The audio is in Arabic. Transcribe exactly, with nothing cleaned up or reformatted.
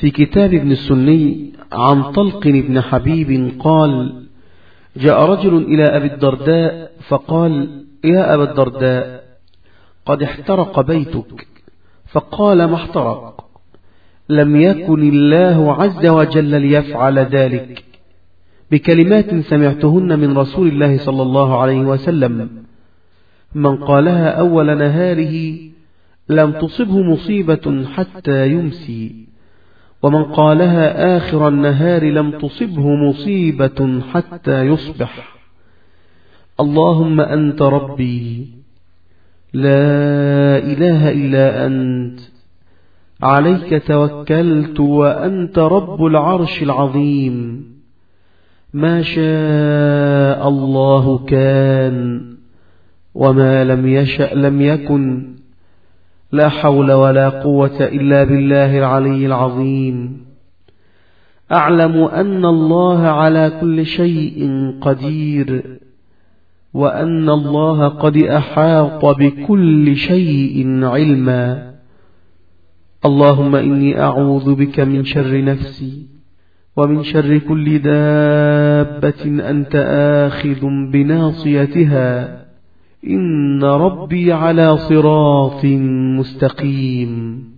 في كتاب ابن السني عن طلق بن حبيب قال: جاء رجل إلى أبي الدرداء فقال: يا أبا الدرداء، قد احترق بيتك. فقال: ما احترق؟ لم يكن الله عز وجل ليفعل ذلك، بكلمات سمعتهن من رسول الله صلى الله عليه وسلم: من قالها أول نهاره لم تصبه مصيبة حتى يمسي، ومن قالها آخر النهار لم تصبه مصيبة حتى يصبح. اللهم أنت ربي لا إله إلا أنت، عليك توكلت وأنت رب العرش العظيم، ما شاء الله كان، وما لم يشأ لم يكن، لا حول ولا قوة إلا بالله العلي العظيم. أعلم أن الله على كل شيء قدير، وأن الله قد أحاط بكل شيء علما. اللهم إني أعوذ بك من شر نفسي، ومن شر كل دابة أنت آخذ بناصيتها، إن ربي على صراط مستقيم.